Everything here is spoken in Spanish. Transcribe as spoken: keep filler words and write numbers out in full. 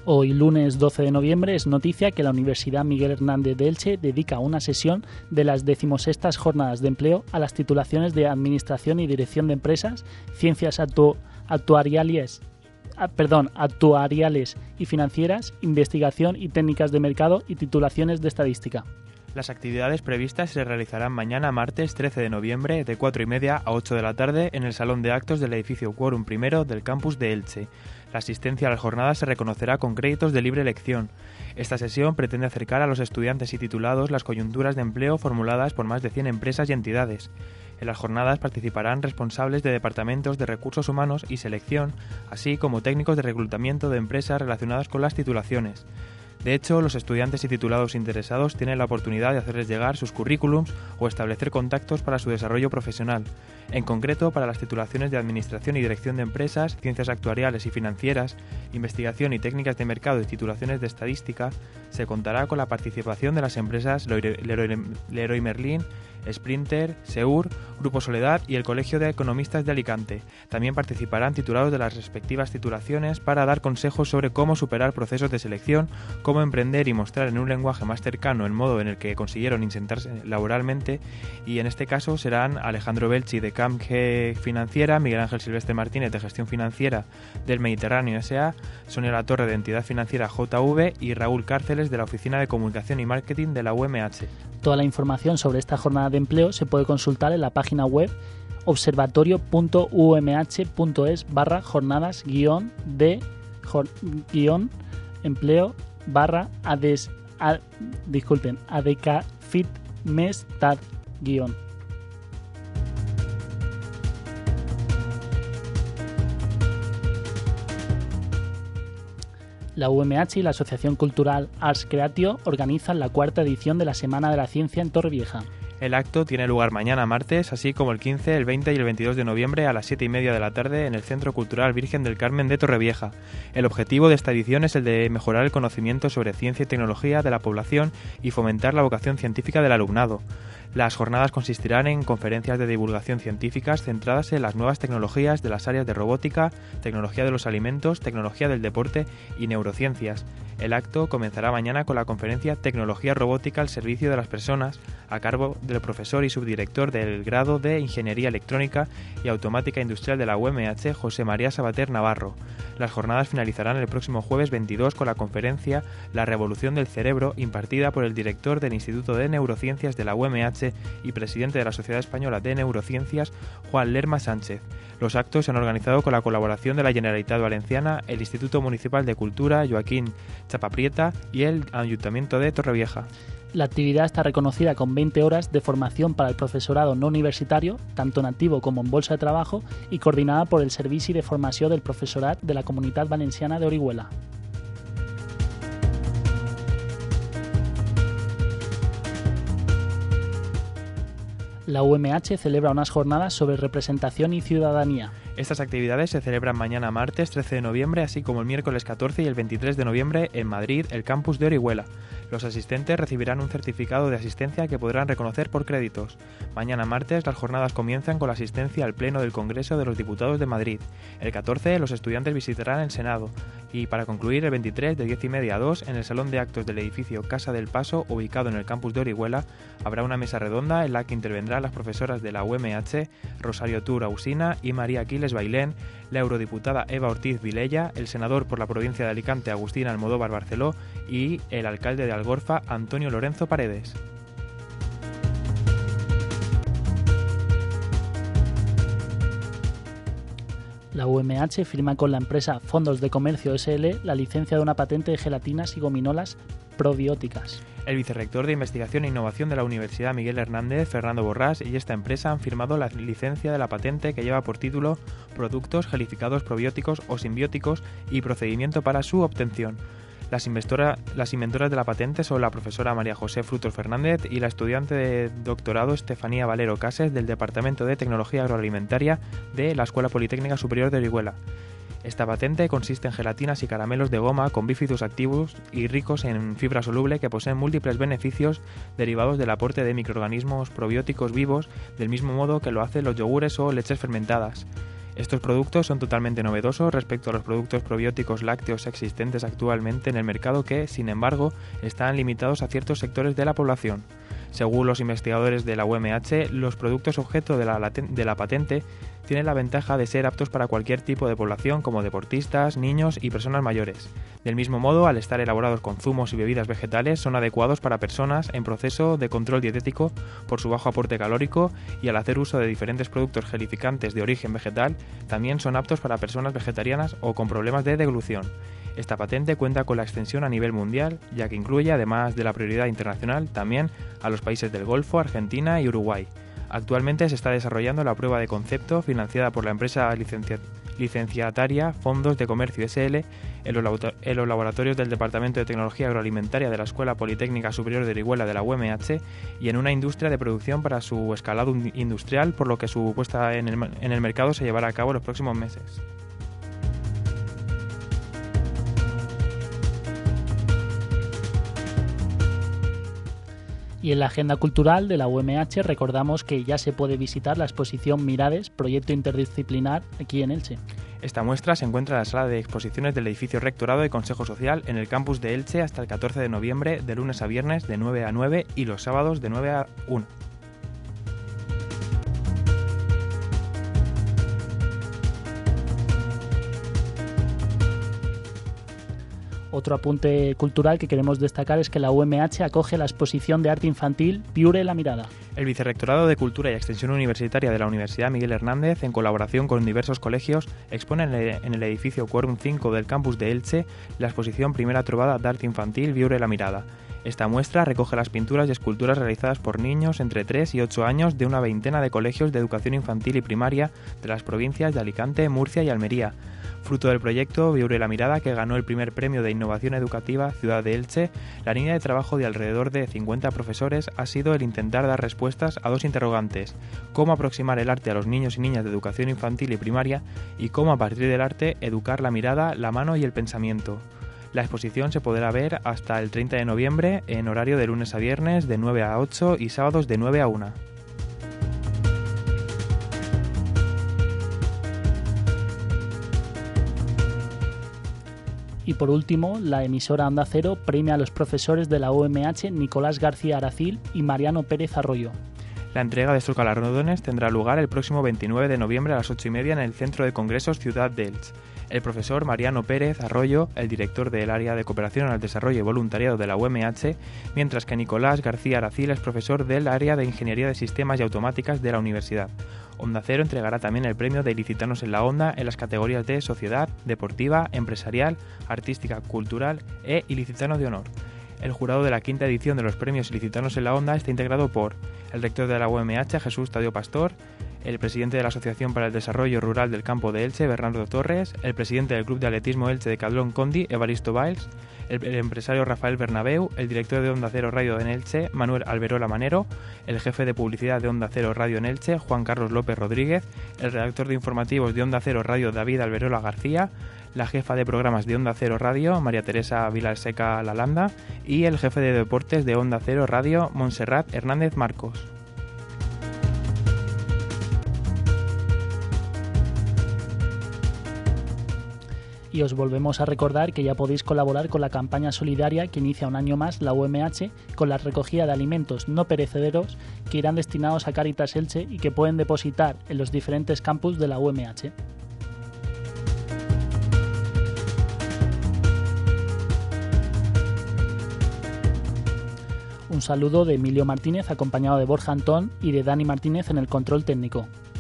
Hoy, lunes doce de noviembre, es noticia que la Universidad Miguel Hernández de Elche dedica una sesión de las decimosextas Jornadas de Empleo a las titulaciones de Administración y Dirección de Empresas, Ciencias actu- actuariales, ah, perdón, actuariales y financieras, Investigación y Técnicas de Mercado y titulaciones de Estadística. Las actividades previstas se realizarán mañana martes trece de noviembre de cuatro y media a ocho de la tarde en el Salón de Actos del edificio Quórum primero del campus de Elche. La asistencia a las jornadas se reconocerá con créditos de libre elección. Esta sesión pretende acercar a los estudiantes y titulados las coyunturas de empleo formuladas por más de cien empresas y entidades. En las jornadas participarán responsables de departamentos de recursos humanos y selección, así como técnicos de reclutamiento de empresas relacionadas con las titulaciones. De hecho, los estudiantes y titulados interesados tienen la oportunidad de hacerles llegar sus currículums o establecer contactos para su desarrollo profesional. En concreto, para las titulaciones de Administración y Dirección de Empresas, Ciencias Actuariales y Financieras, Investigación y Técnicas de Mercado y titulaciones de Estadística, se contará con la participación de las empresas Leroy, Leroy Merlin, Sprinter, Seur, Grupo Soledad y el Colegio de Economistas de Alicante. También participarán titulados de las respectivas titulaciones para dar consejos sobre cómo superar procesos de selección, cómo emprender y mostrar en un lenguaje más cercano el modo en el que consiguieron insertarse laboralmente, y en este caso serán Alejandro Belchi de C A M G Financiera, Miguel Ángel Silvestre Martínez de Gestión Financiera del Mediterráneo S A, Sonia Latorre de Entidad Financiera J V y Raúl Cárceles de la Oficina de Comunicación y Marketing de la U M H. Toda la información sobre esta jornada de empleo se puede consultar en la página web observatorio punto u m h punto es barra jornadas guión de jor, guión empleo barra ades, a, disculpen adecafitmestad guión. La U M H y la Asociación Cultural Arts Creatio organizan la cuarta edición de la Semana de la Ciencia en Torrevieja. El acto tiene lugar mañana martes, así como el quince, el veinte y el veintidós de noviembre a las siete y media de la tarde en el Centro Cultural Virgen del Carmen de Torrevieja. El objetivo de esta edición es el de mejorar el conocimiento sobre ciencia y tecnología de la población y fomentar la vocación científica del alumnado. Las jornadas consistirán en conferencias de divulgación científicas centradas en las nuevas tecnologías de las áreas de robótica, tecnología de los alimentos, tecnología del deporte y neurociencias. El acto comenzará mañana con la conferencia Tecnología Robótica al Servicio de las Personas, a cargo del profesor y subdirector del grado de Ingeniería Electrónica y Automática Industrial de la U M H, José María Sabater Navarro. Las jornadas finalizarán el próximo jueves veintidós con la conferencia La Revolución del Cerebro, impartida por el director del Instituto de Neurociencias de la U M H y presidente de la Sociedad Española de Neurociencias, Juan Lerma Sánchez. Los actos se han organizado con la colaboración de la Generalitat Valenciana, el Instituto Municipal de Cultura Joaquín Chapaprieta y el Ayuntamiento de Torrevieja. La actividad está reconocida con veinte horas de formación para el profesorado no universitario, tanto en activo como en bolsa de trabajo, y coordinada por el Servici de Formació del Professorat de la Comunitat Valenciana de Orihuela. La U M H celebra unas jornadas sobre representación y ciudadanía. Estas actividades se celebran mañana martes trece de noviembre, así como el miércoles catorce y el veintitrés de noviembre en Madrid, el campus de Orihuela. Los asistentes recibirán un certificado de asistencia que podrán reconocer por créditos. Mañana martes las jornadas comienzan con la asistencia al Pleno del Congreso de los Diputados de Madrid. El catorce los estudiantes visitarán el Senado y para concluir el veintitrés de diez y media a dos en el Salón de Actos del edificio Casa del Paso, ubicado en el campus de Orihuela, habrá una mesa redonda en la que intervendrán las profesoras de la U M H, Rosario Tur Ausina y María Aquiles Bailén, la eurodiputada Eva Ortiz Vilella, el senador por la provincia de Alicante Agustín Almodóvar Barceló y el alcalde de Algorfa Antonio Lorenzo Paredes. La U M H firma con la empresa Fondos de Comercio S L la licencia de una patente de gelatinas y gominolas probióticas. El vicerrector de Investigación e Innovación de la Universidad Miguel Hernández, Fernando Borrás, y esta empresa han firmado la licencia de la patente que lleva por título Productos gelificados probióticos o simbióticos y procedimiento para su obtención. Las, las inventoras de la patente son la profesora María José Frutos Fernández y la estudiante de doctorado Estefanía Valero Cases del Departamento de Tecnología Agroalimentaria de la Escuela Politécnica Superior de Orihuela. Esta patente consiste en gelatinas y caramelos de goma con bifidus activos y ricos en fibra soluble que poseen múltiples beneficios derivados del aporte de microorganismos probióticos vivos, del mismo modo que lo hacen los yogures o leches fermentadas. Estos productos son totalmente novedosos respecto a los productos probióticos lácteos existentes actualmente en el mercado que, sin embargo, están limitados a ciertos sectores de la población. Según los investigadores de la U M H, los productos objeto de la, de la patente tienen la ventaja de ser aptos para cualquier tipo de población como deportistas, niños y personas mayores. Del mismo modo, al estar elaborados con zumos y bebidas vegetales, son adecuados para personas en proceso de control dietético por su bajo aporte calórico y al hacer uso de diferentes productos gelificantes de origen vegetal, también son aptos para personas vegetarianas o con problemas de deglución. Esta patente cuenta con la extensión a nivel mundial, ya que incluye, además de la prioridad internacional, también a los países del Golfo, Argentina y Uruguay. Actualmente se está desarrollando la prueba de concepto financiada por la empresa licencia- licenciataria Fondos de Comercio S L en los, labo- en los laboratorios del Departamento de Tecnología Agroalimentaria de la Escuela Politécnica Superior de Orihuela de la U M H y en una industria de producción para su escalado industrial, por lo que su puesta en el, en el mercado se llevará a cabo en los próximos meses. Y en la agenda cultural de la U M H recordamos que ya se puede visitar la exposición Mirades, proyecto interdisciplinar aquí en Elche. Esta muestra se encuentra en la sala de exposiciones del edificio Rectorado y Consejo Social en el campus de Elche hasta el catorce de noviembre, de lunes a viernes de nueve a nueve y los sábados de nueve a una. Otro apunte cultural que queremos destacar es que la U M H acoge la exposición de arte infantil Viure la mirada. El Vicerrectorado de Cultura y Extensión Universitaria de la Universidad Miguel Hernández, en colaboración con diversos colegios, expone en el edificio Quórum cinco del campus de Elche la exposición Primera Trobada de Arte Infantil Viure la mirada. Esta muestra recoge las pinturas y esculturas realizadas por niños entre tres y ocho años de una veintena de colegios de educación infantil y primaria de las provincias de Alicante, Murcia y Almería. Fruto del proyecto Viure la mirada, que ganó el primer premio de innovación educativa Ciudad de Elche, la línea de trabajo de alrededor de cincuenta profesores ha sido el intentar dar respuestas a dos interrogantes: cómo aproximar el arte a los niños y niñas de educación infantil y primaria y cómo a partir del arte educar la mirada, la mano y el pensamiento. La exposición se podrá ver hasta el treinta de noviembre en horario de lunes a viernes de nueve a ocho y sábados de nueve a una. Y por último, la emisora Onda Cero premia a los profesores de la U M H Nicolás García Aracil y Mariano Pérez Arroyo. La entrega de estos galardones tendrá lugar el próximo veintinueve de noviembre a las ocho y media en el Centro de Congresos Ciudad de Elche. El profesor Mariano Pérez Arroyo, el director del área de cooperación al desarrollo y voluntariado de la U M H, mientras que Nicolás García Aracil es profesor del área de Ingeniería de Sistemas y Automáticas de la universidad. Onda Cero entregará también el premio de Ilicitanos en la Onda en las categorías de Sociedad, Deportiva, Empresarial, Artística, Cultural e Ilicitanos de Honor. El jurado de la quinta edición de los premios Ilicitanos en la Onda está integrado por el rector de la U M H, Jesús Taddeo Pastor, el presidente de la Asociación para el Desarrollo Rural del Campo de Elche, Bernardo Torres, el presidente del Club de Atletismo Elche de Cadlón Condi, Evaristo Valls, el, el empresario Rafael Bernabeu, el director de Onda Cero Radio en Elche, Manuel Alberola Manero, el jefe de publicidad de Onda Cero Radio en Elche, Juan Carlos López Rodríguez, el redactor de informativos de Onda Cero Radio, David Alberola García, la jefa de programas de Onda Cero Radio, María Teresa Vilaseca Lalanda, y el jefe de deportes de Onda Cero Radio, Montserrat Hernández Marcos. Y os volvemos a recordar que ya podéis colaborar con la campaña solidaria que inicia un año más la U M H con la recogida de alimentos no perecederos que irán destinados a Cáritas Elche y que pueden depositar en los diferentes campus de la U M H. Un saludo de Emilio Martínez acompañado de Borja Antón y de Dani Martínez en el control técnico.